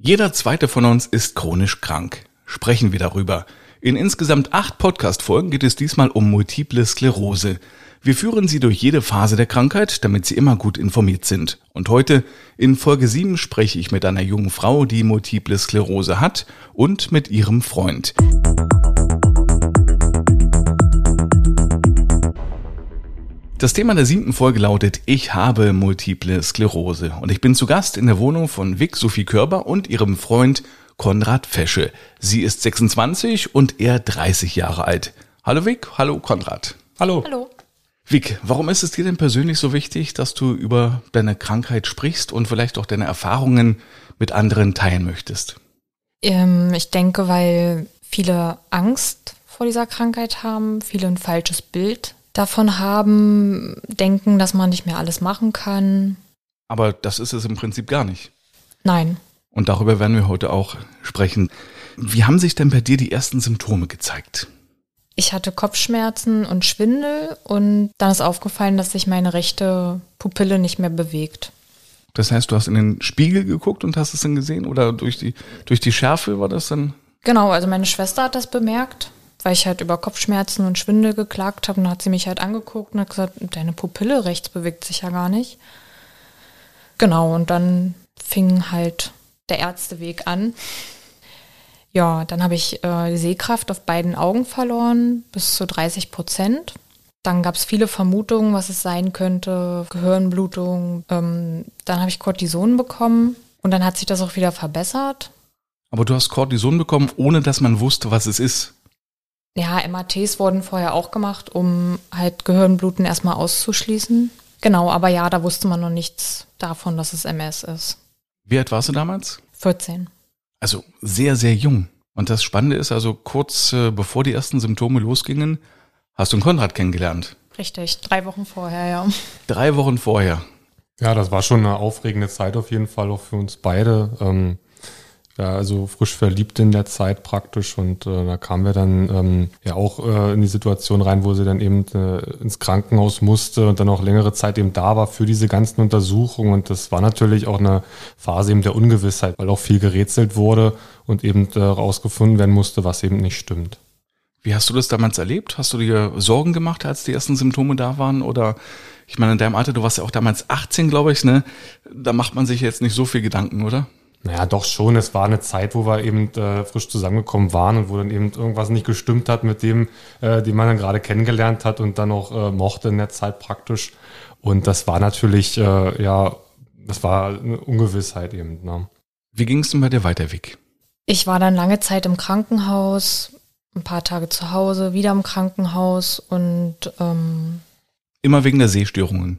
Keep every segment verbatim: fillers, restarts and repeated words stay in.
Jeder zweite von uns ist chronisch krank. Sprechen wir darüber. In insgesamt acht Podcast-Folgen geht es diesmal um Multiple Sklerose. Wir führen Sie durch jede Phase der Krankheit, damit Sie immer gut informiert sind. Und heute, in Folge sieben, spreche ich mit einer jungen Frau, die Multiple Sklerose hat, und mit ihrem Freund. Das Thema der siebten Folge lautet: Ich habe Multiple Sklerose. Und ich bin zu Gast in der Wohnung von Vic Sophie Körber und ihrem Freund Konrad Fesche. Sie ist sechsundzwanzig und er dreißig Jahre alt. Hallo Vic, hallo Konrad. Hallo. Hallo. Vic, warum ist es dir denn persönlich so wichtig, dass du über deine Krankheit sprichst und vielleicht auch deine Erfahrungen mit anderen teilen möchtest? Ähm, ich denke, weil viele Angst vor dieser Krankheit haben, viele ein falsches Bild davon haben, denken, dass man nicht mehr alles machen kann. Aber das ist es im Prinzip gar nicht. Nein. Und darüber werden wir heute auch sprechen. Wie haben sich denn bei dir die ersten Symptome gezeigt? Ich hatte Kopfschmerzen und Schwindel und dann ist aufgefallen, dass sich meine rechte Pupille nicht mehr bewegt. Das heißt, du hast in den Spiegel geguckt und hast es dann gesehen? Oder durch die, durch die Schärfe war das dann? Genau, also meine Schwester hat das bemerkt, weil ich halt über Kopfschmerzen und Schwindel geklagt habe. Und dann hat sie mich halt angeguckt und hat gesagt, deine Pupille rechts bewegt sich ja gar nicht. Genau, und dann fing halt der Ärzteweg an. Ja, dann habe ich äh, die Sehkraft auf beiden Augen verloren, bis zu dreißig Prozent. Dann gab es viele Vermutungen, was es sein könnte, Gehirnblutung. Ähm, dann habe ich Cortison bekommen und dann hat sich das auch wieder verbessert. Aber du hast Cortison bekommen, ohne dass man wusste, was es ist. Ja, M R Ts wurden vorher auch gemacht, um halt Gehirnbluten erstmal auszuschließen. Genau, aber ja, da wusste man noch nichts davon, dass es M S ist. Wie alt warst du damals? vierzehn. Also sehr, sehr jung. Und das Spannende ist also, kurz äh, bevor die ersten Symptome losgingen, hast du einen Konrad kennengelernt. Richtig, drei Wochen vorher, ja. Drei Wochen vorher. Ja, das war schon eine aufregende Zeit auf jeden Fall, auch für uns beide. Ähm, ja, also frisch verliebt in der Zeit praktisch und äh, da kamen wir dann ähm, ja auch äh, in die Situation rein, wo sie dann eben äh, ins Krankenhaus musste und dann auch längere Zeit eben da war für diese ganzen Untersuchungen und das war natürlich auch eine Phase eben der Ungewissheit, weil auch viel gerätselt wurde und eben äh, rausgefunden werden musste, was eben nicht stimmt. Wie hast du das damals erlebt? Hast du dir Sorgen gemacht, als die ersten Symptome da waren? Oder, ich meine, in deinem Alter, du warst ja auch damals achtzehn, glaube ich, ne? Da macht man sich jetzt nicht so viel Gedanken, oder? Naja, doch schon. Es war eine Zeit, wo wir eben äh, frisch zusammengekommen waren und wo dann eben irgendwas nicht gestimmt hat mit dem, äh, den man dann gerade kennengelernt hat und dann auch äh, mochte in der Zeit praktisch. Und das war natürlich, äh, ja, das war eine Ungewissheit eben. Ne? Wie ging es denn bei dir weiter, Vic? Ich war dann lange Zeit im Krankenhaus, ein paar Tage zu Hause, wieder im Krankenhaus und ähm, immer wegen der Sehstörungen?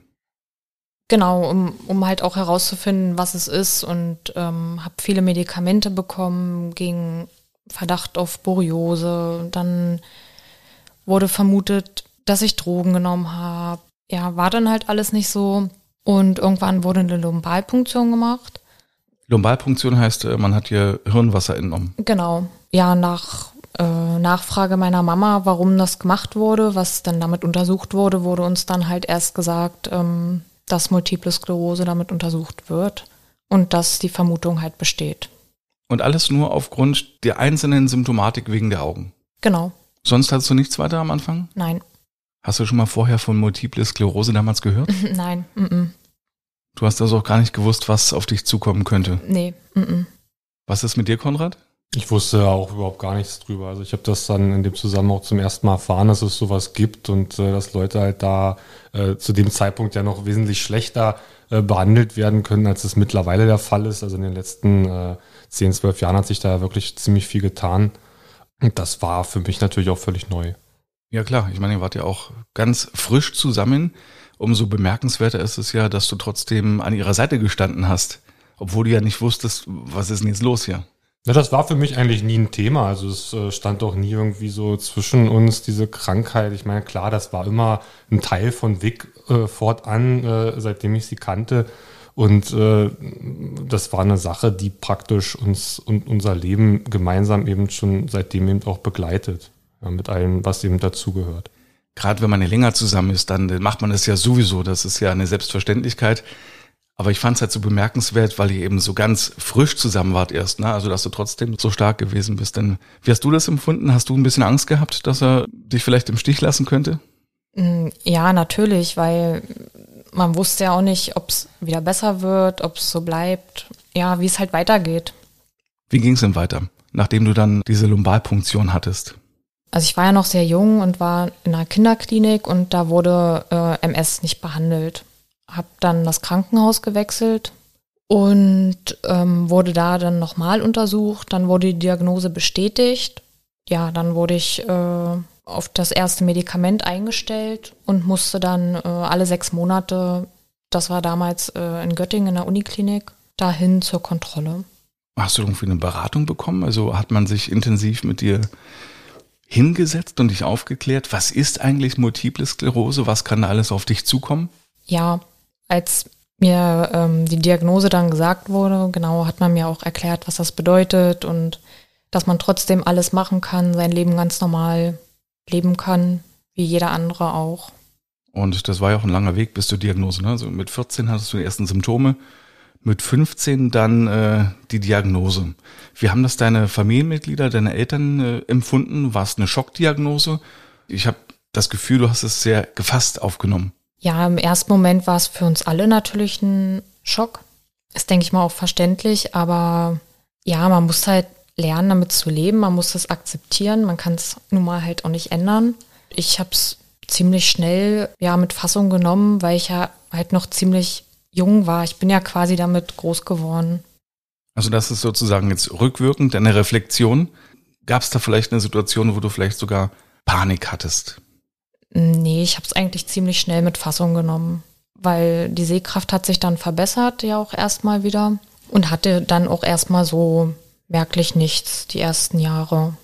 Genau, um, um halt auch herauszufinden, was es ist und ähm, habe viele Medikamente bekommen gegen Verdacht auf Borreliose. Dann wurde vermutet, dass ich Drogen genommen habe. Ja, war dann halt alles nicht so und irgendwann wurde eine Lumbalpunktion gemacht. Lumbalpunktion heißt, man hat ihr Hirnwasser entnommen? Genau, ja, nach äh, Nachfrage meiner Mama, warum das gemacht wurde, was dann damit untersucht wurde, wurde uns dann halt erst gesagt, ähm, dass Multiple Sklerose damit untersucht wird und dass die Vermutung halt besteht. Und alles nur aufgrund der einzelnen Symptomatik wegen der Augen? Genau. Sonst hattest du nichts weiter am Anfang? Nein. Hast du schon mal vorher von Multiple Sklerose damals gehört? Nein. Mm-mm. Du hast also auch gar nicht gewusst, was auf dich zukommen könnte? Nee. Mm-mm. Was ist mit dir, Konrad? Ich wusste auch überhaupt gar nichts drüber. Also ich habe das dann in dem Zusammenhang auch zum ersten Mal erfahren, dass es sowas gibt und äh, dass Leute halt da äh, zu dem Zeitpunkt ja noch wesentlich schlechter äh, behandelt werden können, als es mittlerweile der Fall ist. Also in den letzten äh, zehn, zwölf Jahren hat sich da wirklich ziemlich viel getan. Und das war für mich natürlich auch völlig neu. Ja klar, ich meine, ihr wart ja auch ganz frisch zusammen. Umso bemerkenswerter ist es ja, dass du trotzdem an ihrer Seite gestanden hast, obwohl du ja nicht wusstest, was ist denn jetzt los hier? Ja, das war für mich eigentlich nie ein Thema. Also es äh, stand auch nie irgendwie so zwischen uns diese Krankheit. Ich meine, klar, das war immer ein Teil von Vic äh, fortan, äh, seitdem ich sie kannte. Und äh, das war eine Sache, die praktisch uns und unser Leben gemeinsam eben schon seitdem eben auch begleitet. Ja, mit allem, was eben dazugehört. Gerade wenn man ja länger zusammen ist, dann macht man das ja sowieso. Das ist ja eine Selbstverständlichkeit. Aber ich fand es halt so bemerkenswert, weil ihr eben so ganz frisch zusammen wart erst, ne? Also dass du trotzdem so stark gewesen bist. Denn wie hast du das empfunden? Hast du ein bisschen Angst gehabt, dass er dich vielleicht im Stich lassen könnte? Ja, natürlich, weil man wusste ja auch nicht, ob es wieder besser wird, ob es so bleibt, ja, wie es halt weitergeht. Wie ging es denn weiter, nachdem du dann diese Lumbalpunktion hattest? Also ich war ja noch sehr jung und war in einer Kinderklinik und da wurde äh, M S nicht behandelt. Hab dann das Krankenhaus gewechselt und ähm, wurde da dann nochmal untersucht. Dann wurde die Diagnose bestätigt. Ja, dann wurde ich äh, auf das erste Medikament eingestellt und musste dann äh, alle sechs Monate, das war damals äh, in Göttingen in der Uniklinik, dahin zur Kontrolle. Hast du irgendwie eine Beratung bekommen? Also hat man sich intensiv mit dir hingesetzt und dich aufgeklärt? Was ist eigentlich Multiple Sklerose? Was kann da alles auf dich zukommen? Ja, als mir ähm, die Diagnose dann gesagt wurde, genau, hat man mir auch erklärt, was das bedeutet und dass man trotzdem alles machen kann, sein Leben ganz normal leben kann, wie jeder andere auch. Und das war ja auch ein langer Weg bis zur Diagnose, ne? Also mit vierzehn hattest du die ersten Symptome, mit fünfzehn dann äh, die Diagnose. Wie haben das deine Familienmitglieder, deine Eltern äh, empfunden? War es eine Schockdiagnose? Ich habe das Gefühl, du hast es sehr gefasst aufgenommen. Ja, im ersten Moment war es für uns alle natürlich ein Schock. Ist, denke ich mal, auch verständlich, aber ja, man muss halt lernen, damit zu leben. Man muss das akzeptieren. Man kann es nun mal halt auch nicht ändern. Ich habe es ziemlich schnell ja mit Fassung genommen, weil ich ja halt noch ziemlich jung war. Ich bin ja quasi damit groß geworden. Also das ist sozusagen jetzt rückwirkend eine Reflexion. Gab es da vielleicht eine Situation, wo du vielleicht sogar Panik hattest? Nee, ich habe es eigentlich ziemlich schnell mit Fassung genommen, weil die Sehkraft hat sich dann verbessert, ja auch erstmal wieder und hatte dann auch erstmal so merklich nichts die ersten Jahre.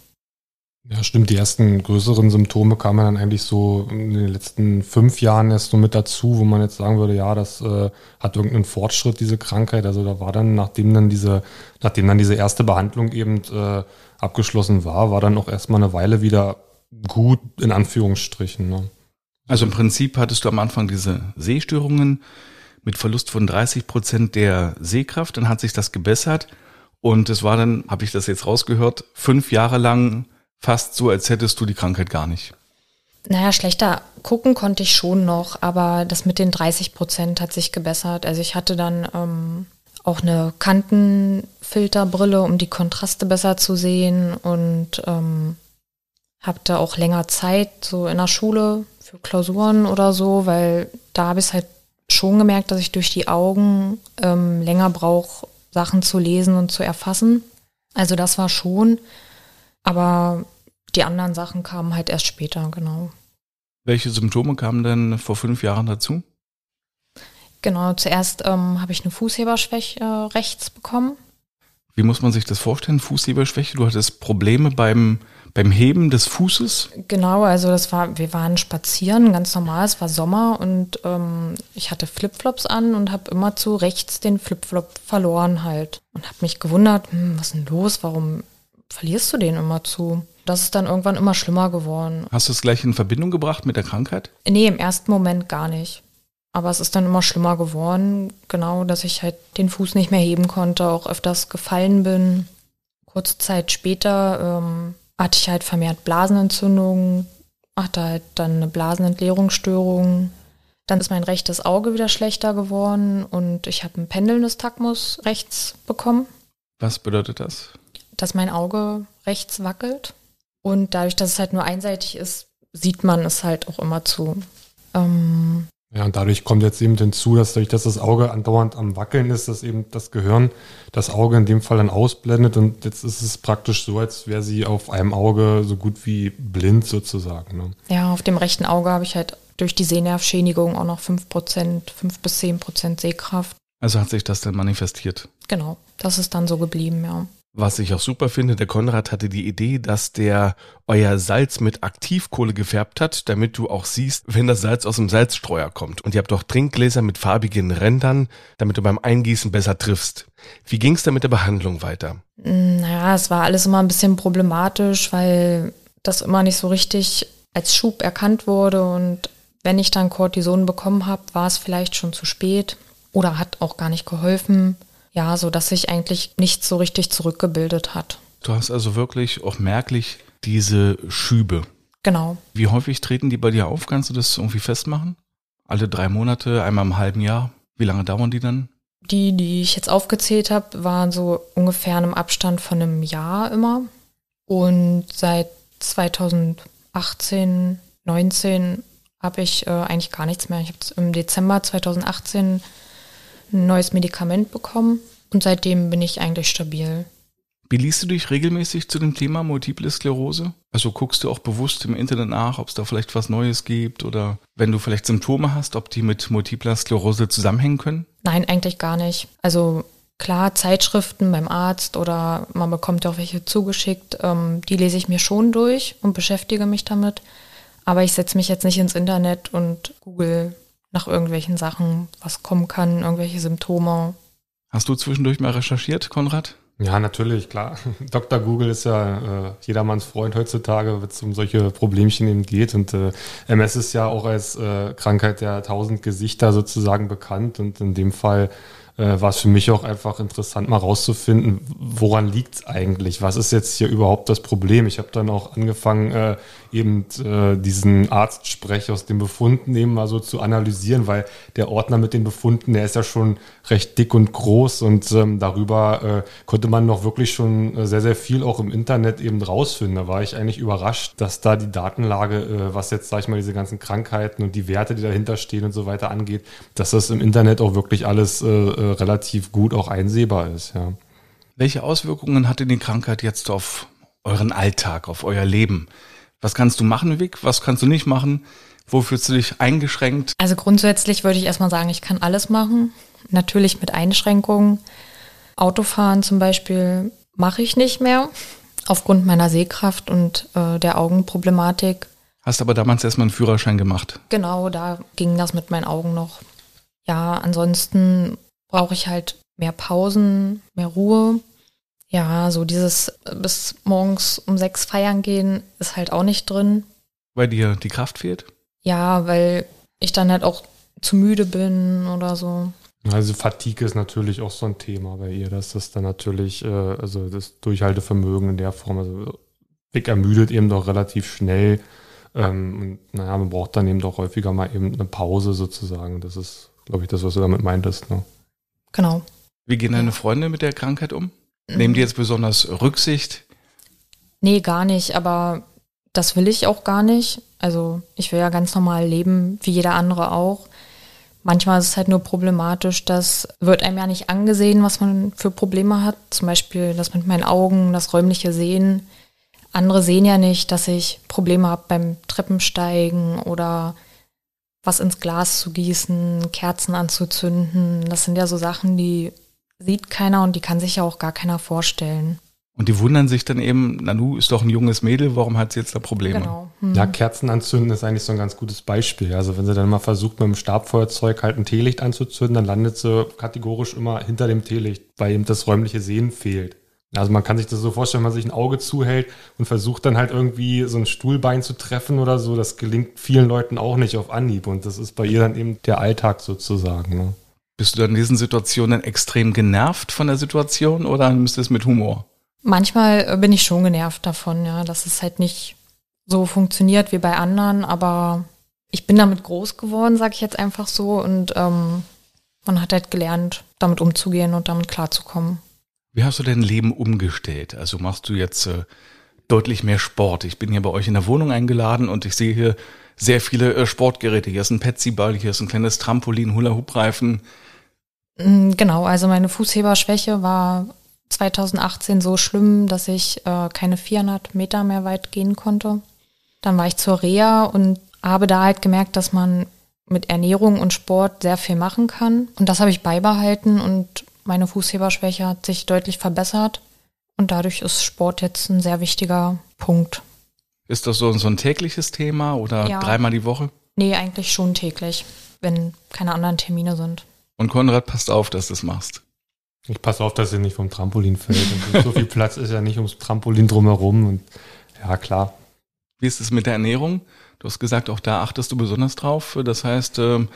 Ja, stimmt. Die ersten größeren Symptome kamen dann eigentlich so in den letzten fünf Jahren erst so mit dazu, wo man jetzt sagen würde, ja, das äh, hat irgendeinen Fortschritt, diese Krankheit. Also da war dann, nachdem dann diese, nachdem dann diese erste Behandlung eben äh, abgeschlossen war, war dann auch erstmal eine Weile wieder gut, in Anführungsstrichen. Ne? Also im Prinzip hattest du am Anfang diese Sehstörungen mit Verlust von dreißig Prozent der Sehkraft, dann hat sich das gebessert und es war dann, habe ich das jetzt rausgehört, fünf Jahre lang fast so, als hättest du die Krankheit gar nicht. Naja, schlechter gucken konnte ich schon noch, aber das mit den dreißig Prozent hat sich gebessert. Also ich hatte dann ähm, auch eine Kantenfilterbrille, um die Kontraste besser zu sehen und ähm, habe da auch länger Zeit, so in der Schule für Klausuren oder so, weil da habe ich es halt schon gemerkt, dass ich durch die Augen ähm, länger brauche, Sachen zu lesen und zu erfassen. Also das war schon, aber die anderen Sachen kamen halt erst später, genau. Welche Symptome kamen denn vor fünf Jahren dazu? Genau, zuerst ähm, habe ich eine Fußheberschwäche äh, rechts bekommen. Wie muss man sich das vorstellen, Fußheberschwäche? Du hattest Probleme beim beim Heben des Fußes? Genau, also das war, wir waren spazieren, ganz normal, es war Sommer und ähm, ich hatte Flipflops an und habe immer zu rechts den Flipflop verloren halt. Und habe mich gewundert, hm, was ist denn los, warum verlierst du den immer zu? Das ist dann irgendwann immer schlimmer geworden. Hast du es gleich in Verbindung gebracht mit der Krankheit? Nee, im ersten Moment gar nicht. Aber es ist dann immer schlimmer geworden, genau, dass ich halt den Fuß nicht mehr heben konnte, auch öfters gefallen bin. Kurze Zeit später ähm, hatte ich halt vermehrt Blasenentzündungen, hatte halt dann eine Blasenentleerungsstörung. Dann ist mein rechtes Auge wieder schlechter geworden und ich habe ein pendelndes Nystagmus rechts bekommen. Was bedeutet das? Dass mein Auge rechts wackelt und dadurch, dass es halt nur einseitig ist, sieht man es halt auch immer zu. Ähm, Ja, und dadurch kommt jetzt eben hinzu, dass dadurch, dass das Auge andauernd am Wackeln ist, dass eben das Gehirn das Auge in dem Fall dann ausblendet und jetzt ist es praktisch so, als wäre sie auf einem Auge so gut wie blind sozusagen. Ne? Ja, auf dem rechten Auge habe ich halt durch die Sehnervschädigung auch noch fünf Prozent, fünf bis zehn Prozent Sehkraft. Also hat sich das dann manifestiert? Genau, das ist dann so geblieben, ja. Was ich auch super finde, der Konrad hatte die Idee, dass der euer Salz mit Aktivkohle gefärbt hat, damit du auch siehst, wenn das Salz aus dem Salzstreuer kommt. Und ihr habt auch Trinkgläser mit farbigen Rändern, damit du beim Eingießen besser triffst. Wie ging es da mit der Behandlung weiter? Naja, es war alles immer ein bisschen problematisch, weil das immer nicht so richtig als Schub erkannt wurde. Und wenn ich dann Cortison bekommen habe, war es vielleicht schon zu spät. oder hat auch gar nicht geholfen. Ja, so dass sich eigentlich nichts so richtig zurückgebildet hat. Du hast also wirklich auch merklich diese Schübe. Genau. Wie häufig treten die bei dir auf? Kannst du das irgendwie festmachen? Alle drei Monate, einmal im halben Jahr? Wie lange dauern die dann? Die, die ich jetzt aufgezählt habe, waren so ungefähr in einem Abstand von einem Jahr immer. Und seit zweitausendachtzehn, neunzehn habe ich äh, eigentlich gar nichts mehr. Ich habe im Dezember zweitausendachtzehn ein neues Medikament bekommen und seitdem bin ich eigentlich stabil. Beliest du dich regelmäßig zu dem Thema Multiple Sklerose? Also guckst du auch bewusst im Internet nach, ob es da vielleicht was Neues gibt oder wenn du vielleicht Symptome hast, ob die mit Multipler Sklerose zusammenhängen können? Nein, eigentlich gar nicht. Also klar, Zeitschriften beim Arzt oder man bekommt auch welche zugeschickt, ähm, die lese ich mir schon durch und beschäftige mich damit. Aber ich setze mich jetzt nicht ins Internet und google nach irgendwelchen Sachen, was kommen kann, irgendwelche Symptome. Hast du zwischendurch mal recherchiert, Konrad? Ja, natürlich, klar. Doktor Google ist ja äh, jedermanns Freund heutzutage, wenn es um solche Problemchen eben geht. Und äh, M S ist ja auch als äh, Krankheit der tausend Gesichter sozusagen bekannt. Und in dem Fall äh, war es für mich auch einfach interessant, mal rauszufinden, woran liegt es eigentlich? Was ist jetzt hier überhaupt das Problem? Ich habe dann auch angefangen, äh, eben äh, diesen Arztsprech aus den Befunden eben mal so zu analysieren, weil der Ordner mit den Befunden, der ist ja schon recht dick und groß und ähm, darüber äh, konnte man noch wirklich schon äh, sehr, sehr viel auch im Internet eben rausfinden. Da war ich eigentlich überrascht, dass da die Datenlage, äh, was jetzt, sag ich mal, diese ganzen Krankheiten und die Werte, die dahinter stehen und so weiter angeht, dass das im Internet auch wirklich alles äh, äh, relativ gut auch einsehbar ist, ja. Welche Auswirkungen hatte die Krankheit jetzt auf euren Alltag, auf euer Leben? Was kannst du machen, Vic? Was kannst du nicht machen? Wo fühlst du dich eingeschränkt? Also grundsätzlich würde ich erstmal sagen, ich kann alles machen. Natürlich mit Einschränkungen. Autofahren zum Beispiel mache ich nicht mehr, aufgrund meiner Sehkraft und äh, der Augenproblematik. Hast aber damals erstmal einen Führerschein gemacht. Genau, da ging das mit meinen Augen noch. Ja, ansonsten brauche ich halt mehr Pausen, mehr Ruhe. Ja, so dieses bis morgens um sechs feiern gehen ist halt auch nicht drin. Weil dir die Kraft fehlt? Ja, weil ich dann halt auch zu müde bin oder so. Also Fatigue ist natürlich auch so ein Thema bei ihr, dass das dann natürlich, äh, also das Durchhaltevermögen in der Form, also Vic ermüdet eben doch relativ schnell. Ähm, und naja, man braucht dann eben doch häufiger mal eben eine Pause sozusagen. Das ist, glaube ich, das, was du damit meintest. Ne? Genau. Wie gehen deine Freunde mit der Krankheit um? Nehmen die jetzt besonders Rücksicht? Nee, gar nicht, aber das will ich auch gar nicht. Also ich will ja ganz normal leben, wie jeder andere auch. Manchmal ist es halt nur problematisch, das wird einem ja nicht angesehen, was man für Probleme hat. Zum Beispiel das mit meinen Augen, das räumliche Sehen. Andere sehen ja nicht, dass ich Probleme habe beim Treppensteigen oder was ins Glas zu gießen, Kerzen anzuzünden. Das sind ja so Sachen, die sieht keiner und die kann sich ja auch gar keiner vorstellen. Und die wundern sich dann eben, Nanu ist doch ein junges Mädel, warum hat sie jetzt da Probleme? Genau. Hm. Ja, Kerzen anzünden ist eigentlich so ein ganz gutes Beispiel. Also wenn sie dann mal versucht, mit dem Stabfeuerzeug halt ein Teelicht anzuzünden, dann landet sie kategorisch immer hinter dem Teelicht, weil eben das räumliche Sehen fehlt. Also man kann sich das so vorstellen, wenn man sich ein Auge zuhält und versucht dann halt irgendwie so ein Stuhlbein zu treffen oder so, das gelingt vielen Leuten auch nicht auf Anhieb und das ist bei ihr dann eben der Alltag sozusagen, ne? Bist du dann in diesen Situationen extrem genervt von der Situation oder nimmst du es mit Humor? Manchmal bin ich schon genervt davon, ja, dass es halt nicht so funktioniert wie bei anderen, aber ich bin damit groß geworden, sage ich jetzt einfach so, und ähm, man hat halt gelernt, damit umzugehen und damit klarzukommen. Wie hast du dein Leben umgestellt? Also machst du jetzt äh, deutlich mehr Sport? Ich bin hier bei euch in der Wohnung eingeladen und ich sehe hier sehr viele äh, Sportgeräte. Hier ist ein Petsy-Ball, hier ist ein kleines Trampolin, Hula-Hoop-Reifen. Genau, also meine Fußheberschwäche war zweitausendachtzehn so schlimm, dass ich äh, keine vierhundert Meter mehr weit gehen konnte. Dann war ich zur Reha und habe da halt gemerkt, dass man mit Ernährung und Sport sehr viel machen kann. Und das habe ich beibehalten und meine Fußheberschwäche hat sich deutlich verbessert. Und dadurch ist Sport jetzt ein sehr wichtiger Punkt. Ist das so, so ein tägliches Thema oder Ja. dreimal die Woche? Nee, eigentlich schon täglich, wenn keine anderen Termine sind. Und Konrad, passt auf, dass du das machst. Ich passe auf, dass ihr nicht vom Trampolin fällt. Und so viel Platz ist ja nicht ums Trampolin drumherum. Und ja, klar. Wie ist es mit der Ernährung? Du hast gesagt, auch da achtest du besonders drauf. Das heißt, ähm,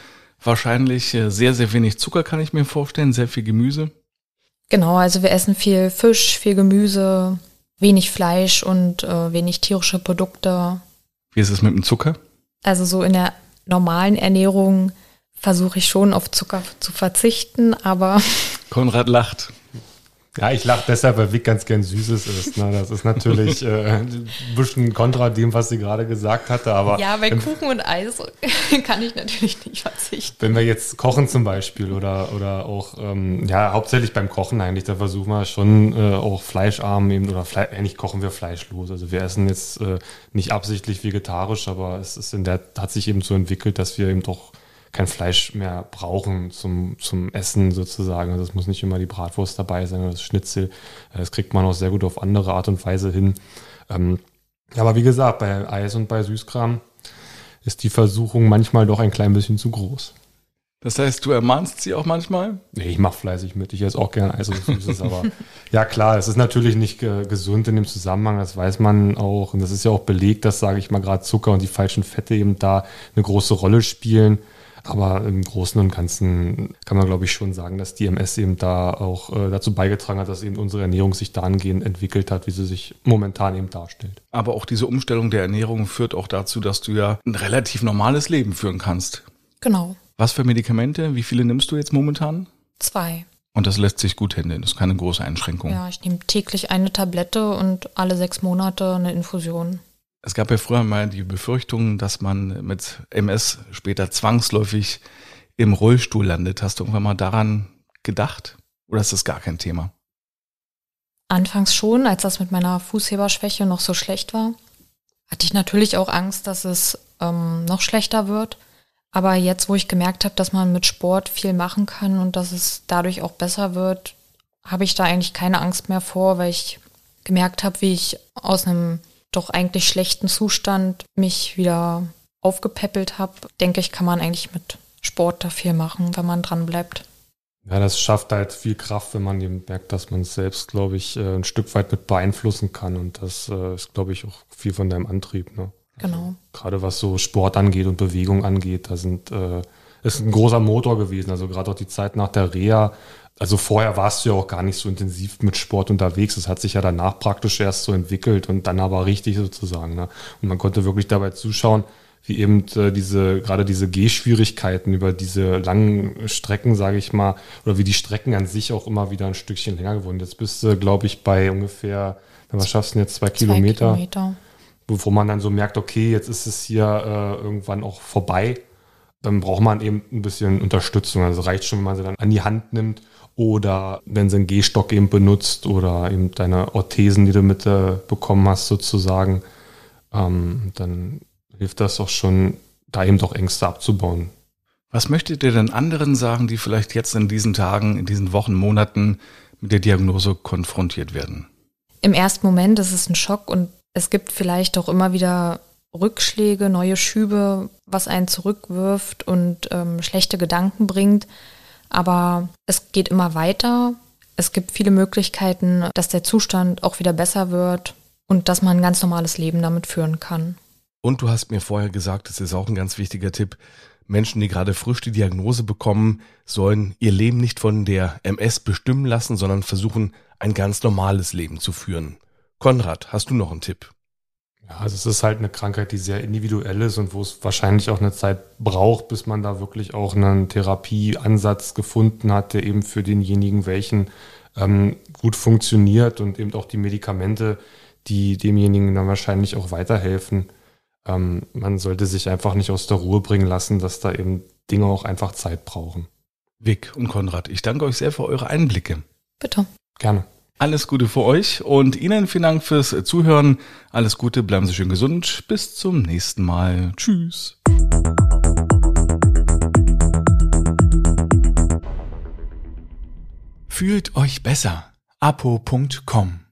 Wahrscheinlich sehr, sehr wenig Zucker, kann ich mir vorstellen, sehr viel Gemüse. Genau, also wir essen viel Fisch, viel Gemüse, wenig Fleisch und äh, wenig tierische Produkte. Wie ist es mit dem Zucker? Also so in der normalen Ernährung versuche ich schon auf Zucker zu verzichten, aber... Konrad lacht. Ja, ich lache deshalb, weil Vic ganz gern Süßes isst. Ne? Das ist natürlich äh, ein bisschen kontra dem, was sie gerade gesagt hatte. Aber ja, bei wenn, Kuchen und Eis kann ich natürlich nicht verzichten. Wenn wir jetzt kochen zum Beispiel oder oder auch, ähm, ja, hauptsächlich beim Kochen eigentlich, da versuchen wir schon äh, auch fleischarm eben, oder Fle- eigentlich kochen wir fleischlos. Also wir essen jetzt äh, nicht absichtlich vegetarisch, aber es ist in der, hat sich eben so entwickelt, dass wir eben doch kein Fleisch mehr brauchen zum, zum Essen sozusagen. Also es muss nicht immer die Bratwurst dabei sein oder das Schnitzel. Das kriegt man auch sehr gut auf andere Art und Weise hin. Ähm, aber wie gesagt, bei Eis und bei Süßkram ist die Versuchung manchmal doch ein klein bisschen zu groß. Das heißt, du ermahnst sie auch manchmal? Nee, ich mache fleißig mit. Ich esse auch gerne Eis und Süßes, aber ja klar, es ist natürlich nicht äh, gesund in dem Zusammenhang, das weiß man auch. Und das ist ja auch belegt, dass, sage ich mal, gerade Zucker und die falschen Fette eben da eine große Rolle spielen. Aber im Großen und Ganzen kann man, glaube ich, schon sagen, dass die M S eben da auch äh, dazu beigetragen hat, dass eben unsere Ernährung sich dahingehend entwickelt hat, wie sie sich momentan eben darstellt. Aber auch diese Umstellung der Ernährung führt auch dazu, dass du ja ein relativ normales Leben führen kannst. Genau. Was für Medikamente? Wie viele nimmst du jetzt momentan? Zwei. Und das lässt sich gut handeln, das ist keine große Einschränkung. Ja, ich nehme täglich eine Tablette und alle sechs Monate eine Infusion. Es gab ja früher mal die Befürchtung, dass man mit M S später zwangsläufig im Rollstuhl landet. Hast du irgendwann mal daran gedacht? Oder ist das gar kein Thema? Anfangs schon, als das mit meiner Fußheberschwäche noch so schlecht war, hatte ich natürlich auch Angst, dass es ähm, noch schlechter wird. Aber jetzt, wo ich gemerkt habe, dass man mit Sport viel machen kann und dass es dadurch auch besser wird, habe ich da eigentlich keine Angst mehr vor, weil ich gemerkt habe, wie ich aus einem doch eigentlich schlechten Zustand mich wieder aufgepäppelt habe. Denke ich, kann man eigentlich mit Sport da viel machen, wenn man dran bleibt. Ja, das schafft halt viel Kraft, wenn man eben merkt, dass man es selbst, glaube ich, ein Stück weit mit beeinflussen kann. Und das ist, glaube ich, auch viel von deinem Antrieb. Ne? Genau. Also, gerade was so Sport angeht und Bewegung angeht, da sind, äh, ist ein großer Motor gewesen. Also gerade auch die Zeit nach der Reha. Also vorher warst du ja auch gar nicht so intensiv mit Sport unterwegs. Das hat sich ja danach praktisch erst so entwickelt und dann aber richtig sozusagen. Ne? Und man konnte wirklich dabei zuschauen, wie eben äh, diese, gerade diese Gehschwierigkeiten über diese langen Strecken, sage ich mal, oder wie die Strecken an sich auch immer wieder ein Stückchen länger geworden. Jetzt bist du, glaube ich, bei ungefähr, was schaffst du denn jetzt, zwei, zwei Kilometer, Kilometer, bevor man dann so merkt, okay, jetzt ist es hier äh, irgendwann auch vorbei. Dann braucht man eben ein bisschen Unterstützung. Also reicht schon, wenn man sie dann an die Hand nimmt oder wenn sie einen Gehstock eben benutzt oder eben deine Orthesen, die du mit äh, bekommen hast sozusagen, ähm, dann hilft das auch schon, da eben doch Ängste abzubauen. Was möchtet ihr denn anderen sagen, die vielleicht jetzt in diesen Tagen, in diesen Wochen, Monaten mit der Diagnose konfrontiert werden? Im ersten Moment ist es ein Schock und es gibt vielleicht auch immer wieder Rückschläge, neue Schübe, was einen zurückwirft und ähm, schlechte Gedanken bringt. Aber es geht immer weiter. Es gibt viele Möglichkeiten, dass der Zustand auch wieder besser wird und dass man ein ganz normales Leben damit führen kann. Und du hast mir vorher gesagt, das ist auch ein ganz wichtiger Tipp, Menschen, die gerade frisch die Diagnose bekommen, sollen ihr Leben nicht von der M S bestimmen lassen, sondern versuchen, ein ganz normales Leben zu führen. Konrad, hast du noch einen Tipp? Ja, also es ist halt eine Krankheit, die sehr individuell ist und wo es wahrscheinlich auch eine Zeit braucht, bis man da wirklich auch einen Therapieansatz gefunden hat, der eben für denjenigen, welchen ähm, gut funktioniert und eben auch die Medikamente, die demjenigen dann wahrscheinlich auch weiterhelfen. Ähm, man sollte sich einfach nicht aus der Ruhe bringen lassen, dass da eben Dinge auch einfach Zeit brauchen. Vic und Konrad, ich danke euch sehr für eure Einblicke. Bitte. Gerne. Alles Gute für euch und Ihnen vielen Dank fürs Zuhören. Alles Gute, bleiben Sie schön gesund. Bis zum nächsten Mal. Tschüss. Fühlt euch besser. apo punkt com